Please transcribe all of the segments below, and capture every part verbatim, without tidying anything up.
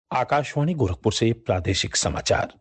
आकाशवाणी गोरखपुर से प्रादेशिक समाचार।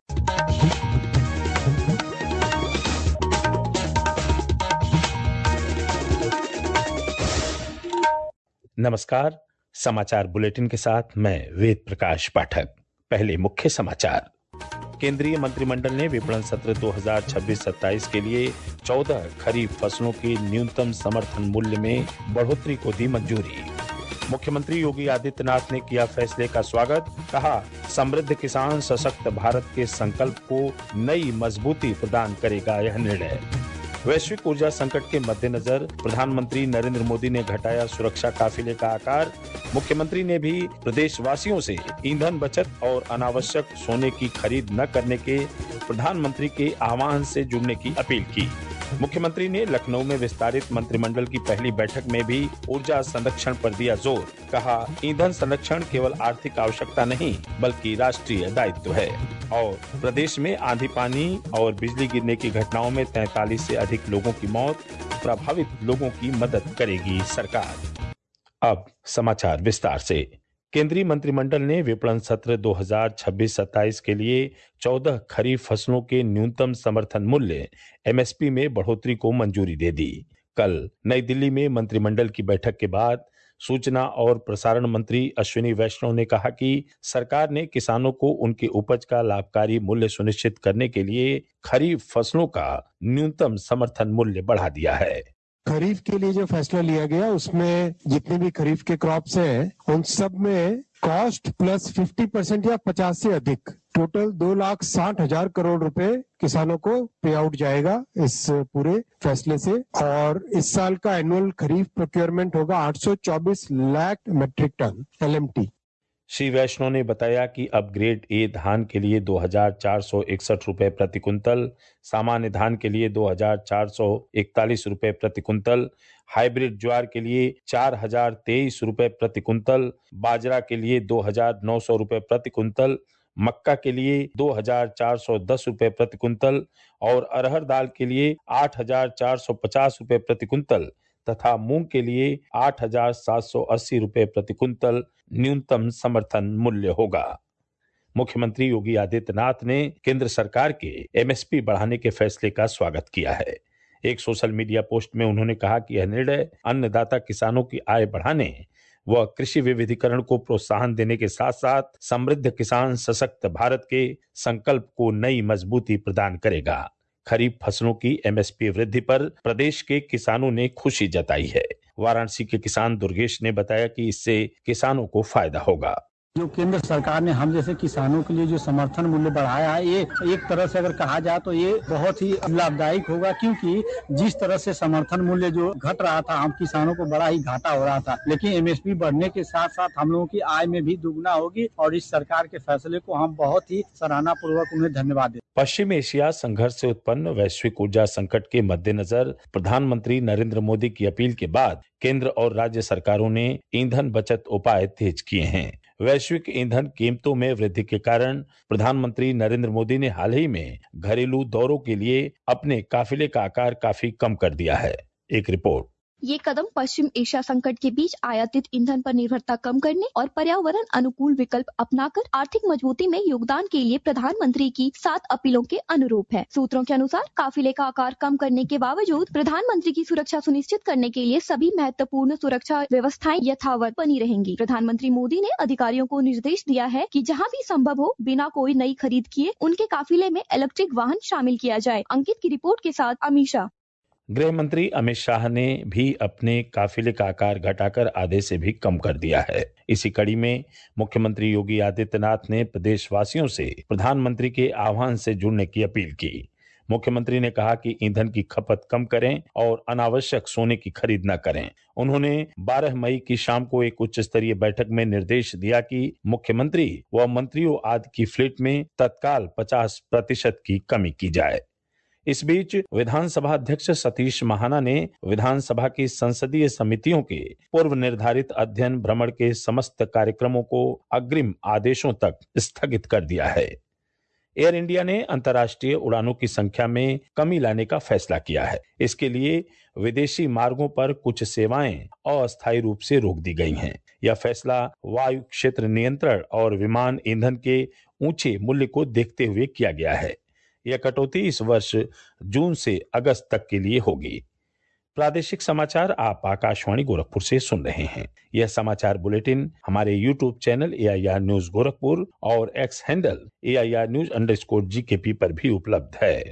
नमस्कार। समाचार बुलेटिन के साथ मैं वेद प्रकाश पाठक। पहले मुख्य समाचार। केंद्रीय मंत्रिमंडल ने विपणन सत्र दो हज़ार छब्बीस सत्ताईस के लिए चौदह खरीफ फसलों के न्यूनतम समर्थन मूल्य में बढ़ोतरी को दी मंजूरी। मुख्यमंत्री योगी आदित्यनाथ ने किया फैसले का स्वागत। कहा, समृद्ध किसान सशक्त भारत के संकल्प को नई मजबूती प्रदान करेगा यह निर्णय। वैश्विक ऊर्जा संकट के मद्देनजर प्रधानमंत्री नरेंद्र मोदी ने घटाया सुरक्षा काफिले का आकार। मुख्यमंत्री ने भी प्रदेशवासियों से ईंधन बचत और अनावश्यक सोने की खरीद न करने के प्रधानमंत्री के आह्वान से जुड़ने की अपील की। मुख्यमंत्री ने लखनऊ में विस्तारित मंत्रिमंडल की पहली बैठक में भी ऊर्जा संरक्षण पर दिया जोर। कहा, ईंधन संरक्षण केवल आर्थिक आवश्यकता नहीं बल्कि राष्ट्रीय दायित्व है। और प्रदेश में आंधी पानी और बिजली गिरने की घटनाओं में तैंतालीस से अधिक लोगों की मौत। प्रभावित लोगों की मदद करेगी सरकार। अब समाचार विस्तार से। केंद्रीय मंत्रिमंडल ने विपणन सत्र दो हज़ार छब्बीस सत्ताईस के लिए चौदह खरीफ फसलों के न्यूनतम समर्थन मूल्य एम एस पी में बढ़ोतरी को मंजूरी दे दी। कल नई दिल्ली में मंत्रिमंडल की बैठक के बाद सूचना और प्रसारण मंत्री अश्विनी वैष्णव ने कहा कि सरकार ने किसानों को उनकी उपज का लाभकारी मूल्य सुनिश्चित करने के लिए खरीफ फसलों का न्यूनतम समर्थन मूल्य बढ़ा दिया है। खरीफ के लिए जो फैसला लिया गया उसमें जितने भी खरीफ के क्रॉप्स हैं उन सब में कॉस्ट प्लस पचास परसेंट या पचास से अधिक टोटल दो लाख साठ हजार करोड़ रुपए किसानों को पे आउट जाएगा इस पूरे फैसले से। और इस साल का एनुअल खरीफ प्रोक्योरमेंट होगा आठ सौ चौबीस lakh metric tonne L M T. Shri Vaishnaw ने बताया कि अब ग्रेड ए धान के लिए दो हजार चार सौ इकसठ रुपए प्रति कुंतल, सामान्य धान के लिए दो हजार चार सौ इकतालीस रुपए प्रति कुंतल, हाइब्रिड ज्वार के लिए चार हजार तेईस रुपए प्रति कुंतल, बाजरा के लिए दो हजार नौ सौ रुपए प्रति कुंतल, मक्का के लिए दो हजार चार सौ दस रुपए प्रति कुंतल और अरहर दाल के लिए आठ हजार चार सौ पचास रुपए प्रति कुंतल तथा मूंग के लिए आठ हजार सात सौ अस्सी रुपए प्रति कुंतल न्यूनतम समर्थन मूल्य होगा। मुख्यमंत्री योगी आदित्यनाथ ने केंद्र सरकार के एम एस पी बढ़ाने के फैसले का स्वागत किया है। एक सोशल मीडिया पोस्ट में उन्होंने कहा कि यह निर्णय अन्नदाता किसानों की आय बढ़ाने व कृषि विविधीकरण को प्रोत्साहन देने के साथ साथ समृद्ध किसान सशक्त भारत के संकल्प को नई मजबूती प्रदान करेगा। खरीफ फसलों की एम एस पी वृद्धि पर प्रदेश के किसानों ने खुशी जताई है। वाराणसी के किसान दुर्गेश ने बताया कि इससे किसानों को फायदा होगा। जो केंद्र सरकार ने हम जैसे किसानों के लिए जो समर्थन मूल्य बढ़ाया है, ये एक तरह से अगर कहा जाए तो ये बहुत ही लाभदायक होगा, क्योंकि जिस तरह से समर्थन मूल्य जो घट रहा था हम किसानों को बड़ा ही घाटा हो रहा था, लेकिन एम एस पी बढ़ने के साथ साथ हम लोगों की आय में भी दुगना होगी और इस सरकार के फैसले को हम बहुत ही सराहना पूर्वक उन्हें धन्यवाद देते। पश्चिम एशिया संघर्ष से उत्पन्न वैश्विक ऊर्जा संकट के मद्देनजर प्रधानमंत्री नरेंद्र मोदी की अपील के बाद केंद्र और राज्य सरकारों ने ईंधन बचत उपाय तेज किए हैं। वैश्विक ईंधन कीमतों में वृद्धि के कारण प्रधानमंत्री नरेंद्र मोदी ने हाल ही में घरेलू दौरों के लिए अपने काफिले का आकार काफी कम कर दिया है। एक रिपोर्ट। ये कदम पश्चिम एशिया संकट के बीच आयातित ईंधन पर निर्भरता कम करने और पर्यावरण अनुकूल विकल्प अपनाकर आर्थिक मजबूती में योगदान के लिए प्रधानमंत्री की सात अपीलों के अनुरूप है। सूत्रों के अनुसार काफिले का आकार कम करने के बावजूद प्रधानमंत्री की सुरक्षा सुनिश्चित करने के लिए सभी महत्वपूर्ण सुरक्षा व्यवस्थाएं यथावत बनी रहेंगी। प्रधानमंत्री मोदी ने अधिकारियों को निर्देश दिया है कि जहाँ भी संभव हो बिना कोई नई खरीद किए उनके काफिले में इलेक्ट्रिक वाहन शामिल किया जाए। अंकित की रिपोर्ट के साथ अमीषा। गृह मंत्री अमित शाह ने भी अपने काफिले का आकार घटाकर आधे से भी कम कर दिया है। इसी कड़ी में मुख्यमंत्री योगी आदित्यनाथ ने प्रदेशवासियों से प्रधानमंत्री के आह्वान से जुड़ने की अपील की। मुख्यमंत्री ने कहा कि ईंधन की खपत कम करें और अनावश्यक सोने की खरीद न करें। उन्होंने बारह मई की शाम को एक उच्च स्तरीय बैठक में निर्देश दिया कि मुख्यमंत्री व मंत्रियों आदि की फ्लीट में तत्काल पचास प्रतिशत की कमी की जाए। इस बीच विधानसभा अध्यक्ष सतीश महाना ने विधानसभा की संसदीय समितियों के पूर्व निर्धारित अध्ययन भ्रमण के समस्त कार्यक्रमों को अग्रिम आदेशों तक स्थगित कर दिया है। एयर इंडिया ने अंतर्राष्ट्रीय उड़ानों की संख्या में कमी लाने का फैसला किया है। इसके लिए विदेशी मार्गों पर कुछ सेवाएं अस्थायी रूप से रोक दी गई हैं। यह फैसला वायु क्षेत्र नियंत्रण और विमान ईंधन के ऊंचे मूल्य को देखते हुए किया गया है। यह कटौती इस वर्ष जून से अगस्त तक के लिए होगी। प्रादेशिक समाचार आप आकाशवाणी गोरखपुर से सुन रहे हैं। यह समाचार बुलेटिन हमारे YouTube channel A I R news Gorakhpur और X handle A I R news underscore G K P पर भी उपलब्ध है।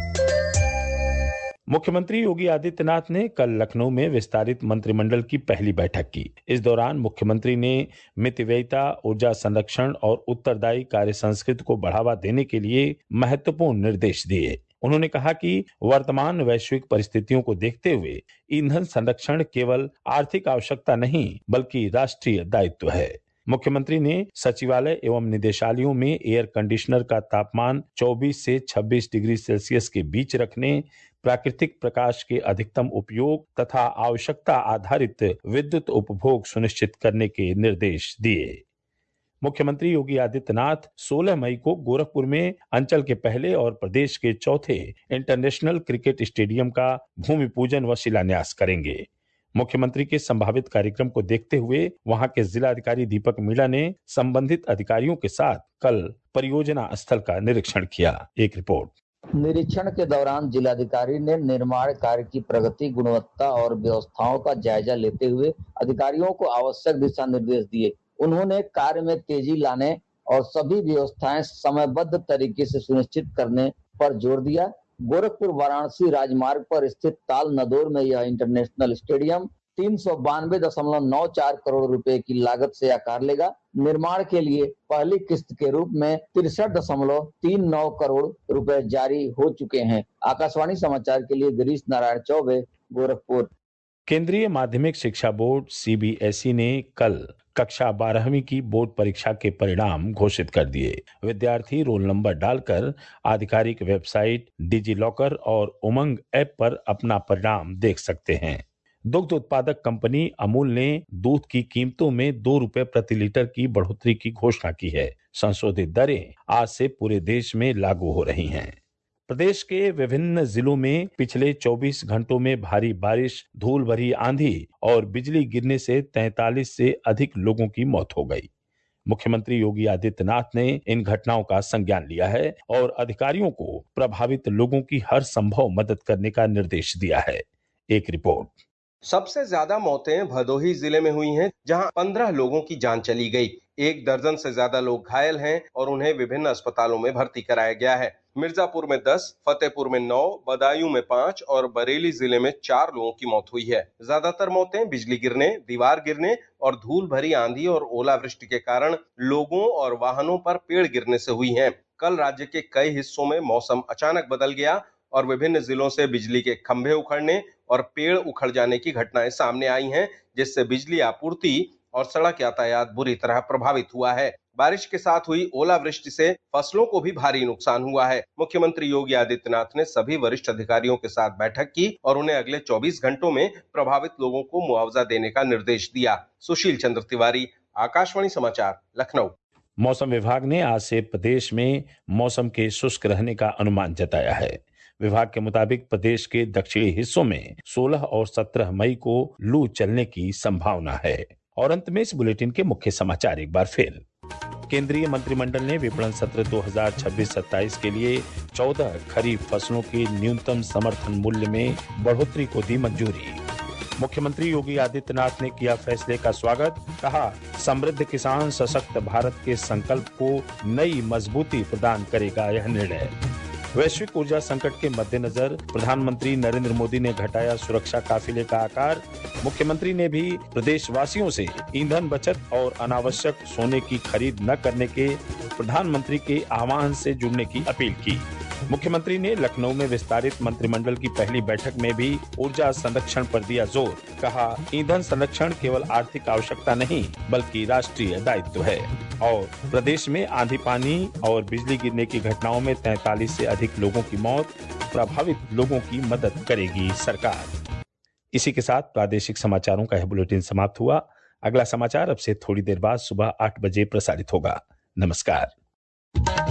मुख्यमंत्री योगी आदित्यनाथ ने कल लखनऊ में विस्तारित मंत्रिमंडल की पहली बैठक की। इस दौरान मुख्यमंत्री ने मितव्ययिता, ऊर्जा संरक्षण और उत्तरदायी कार्य संस्कृति को बढ़ावा देने के लिए महत्वपूर्ण निर्देश दिए। उन्होंने कहा कि वर्तमान वैश्विक परिस्थितियों को देखते हुए ईंधन संरक्षण केवल आर्थिक आवश्यकता नहीं बल्कि राष्ट्रीय दायित्व है। मुख्यमंत्री ने सचिवालय एवं निदेशालयों में एयर कंडीशनर का तापमान चौबीस से छब्बीस डिग्री सेल्सियस के बीच रखने, प्राकृतिक प्रकाश के अधिकतम उपयोग तथा आवश्यकता आधारित विद्युत उपभोग सुनिश्चित करने के निर्देश दिए। मुख्यमंत्री योगी आदित्यनाथ सोलह मई को गोरखपुर में अंचल के पहले और प्रदेश के चौथे इंटरनेशनल क्रिकेट स्टेडियम का भूमि पूजन व शिलान्यास करेंगे। मुख्यमंत्री के संभावित कार्यक्रम को देखते हुए वहां के जिलाधिकारी दीपक मीणा ने संबंधित अधिकारियों के साथ कल परियोजना स्थल का निरीक्षण किया। एक रिपोर्ट। निरीक्षण के दौरान जिलाधिकारी ने निर्माण कार्य की प्रगति, गुणवत्ता और व्यवस्थाओं का जायजा लेते हुए अधिकारियों को आवश्यक दिशा निर्देश दिए। उन्होंने कार्य में तेजी लाने और सभी व्यवस्थाएं समयबद्ध तरीके से सुनिश्चित करने पर जोर दिया। गोरखपुर वाराणसी राजमार्ग पर स्थित ताल नदौर में यह इंटरनेशनल स्टेडियम तीन सौ बानवे दशमलव नौ चार करोड़ रुपए की लागत से आकार लेगा। निर्माण के लिए पहली किस्त के रूप में तिरसठ दशमलव तीन नौ करोड़ रुपए जारी हो चुके हैं। आकाशवाणी समाचार के लिए गिरीश नारायण चौबे, गोरखपुर। केंद्रीय माध्यमिक शिक्षा board C B S E ने कल कक्षा बारहवीं की बोर्ड परीक्षा के परिणाम घोषित कर दिए। विद्यार्थी रोल नंबर डालकर आधिकारिक वेबसाइट, डिजी लॉकर और उमंग ऐप पर अपना परिणाम देख सकते हैं। दुग्ध उत्पादक कंपनी अमूल ने दूध की कीमतों में दो रुपए प्रति लीटर की बढ़ोतरी की घोषणा की है। संशोधित दरें आज से पूरे देश में लागू हो रही हैं। प्रदेश के विभिन्न जिलों में पिछले चौबीस घंटों में भारी बारिश, धूल भरी आंधी और बिजली गिरने से तैंतालीस से अधिक लोगों की मौत हो गई। मुख्यमंत्री योगी आदित्यनाथ ने इन घटनाओं का संज्ञान लिया है और अधिकारियों को प्रभावित लोगों की हर संभव मदद करने का निर्देश दिया है। एक रिपोर्ट। सबसे ज्यादा मौतें भदोही जिले में हुई हैं, जहां पंद्रह लोगों की जान चली गई। एक दर्जन से ज्यादा लोग घायल हैं और उन्हें विभिन्न अस्पतालों में भर्ती कराया गया है। मिर्जापुर में दस, फतेहपुर में नौ, बदायूं में पांच और बरेली जिले में चार लोगों की मौत हुई है। ज्यादातर मौतें बिजली गिरने, दीवार गिरने और धूल भरी आंधी और ओलावृष्टि के कारण लोगों और वाहनों पर पेड़ गिरने से हुई हैं। कल राज्य के कई हिस्सों में मौसम अचानक बदल गया और विभिन्न जिलों से बिजली के खंभे उखड़ने और पेड़ उखड़ जाने की घटनाएं सामने आई हैं, जिससे बिजली आपूर्ति और सड़क यातायात बुरी तरह प्रभावित हुआ है। बारिश के साथ हुई ओलावृष्टि से फसलों को भी भारी नुकसान हुआ है। मुख्यमंत्री योगी आदित्यनाथ ने सभी वरिष्ठ अधिकारियों के साथ बैठक की और उन्हें अगले चौबीस घंटों में प्रभावित लोगों को मुआवजा देने का निर्देश दिया। सुशील चंद्र तिवारी, आकाशवाणी समाचार, लखनऊ। मौसम विभाग ने आज से प्रदेश में मौसम के शुष्क रहने का अनुमान जताया है। विभाग के मुताबिक प्रदेश के दक्षिणी हिस्सों में सोलह और सत्रह मई को लू चलने की संभावना है। और अंत में इस बुलेटिन के मुख्य समाचार एक बार फिर। केंद्रीय मंत्रिमंडल ने विपणन सत्र दो हज़ार छब्बीस सत्ताईस के लिए चौदह खरीफ फसलों के न्यूनतम समर्थन मूल्य में बढ़ोतरी को दी मंजूरी। मुख्यमंत्री योगी आदित्यनाथ ने किया फैसले का स्वागत, कहा समृद्ध किसान सशक्त भारत के संकल्प को नई मजबूती प्रदान करेगा यह निर्णय। वैश्विक ऊर्जा संकट के मद्देनजर प्रधानमंत्री नरेंद्र मोदी ने घटाया सुरक्षा काफिले का आकार। मुख्यमंत्री ने भी प्रदेशवासियों से ईंधन बचत और अनावश्यक सोने की खरीद न करने के प्रधानमंत्री के आह्वान से जुड़ने की अपील की। मुख्यमंत्री ने लखनऊ में विस्तारित मंत्रिमंडल की पहली बैठक में भी ऊर्जा संरक्षण पर दिया जोर, कहा ईंधन संरक्षण केवल आर्थिक आवश्यकता नहीं बल्कि राष्ट्रीय दायित्व है। और प्रदेश में आंधी पानी और बिजली गिरने की घटनाओं में तैंतालीस से अधिक लोगों की मौत, प्रभावित लोगों की मदद करेगी सरकार। इसी के साथ प्रादेशिक समाचारों का यह बुलेटिन समाप्त हुआ। अगला समाचार अब से थोड़ी देर बाद सुबह आठ बजे प्रसारित होगा। नमस्कार।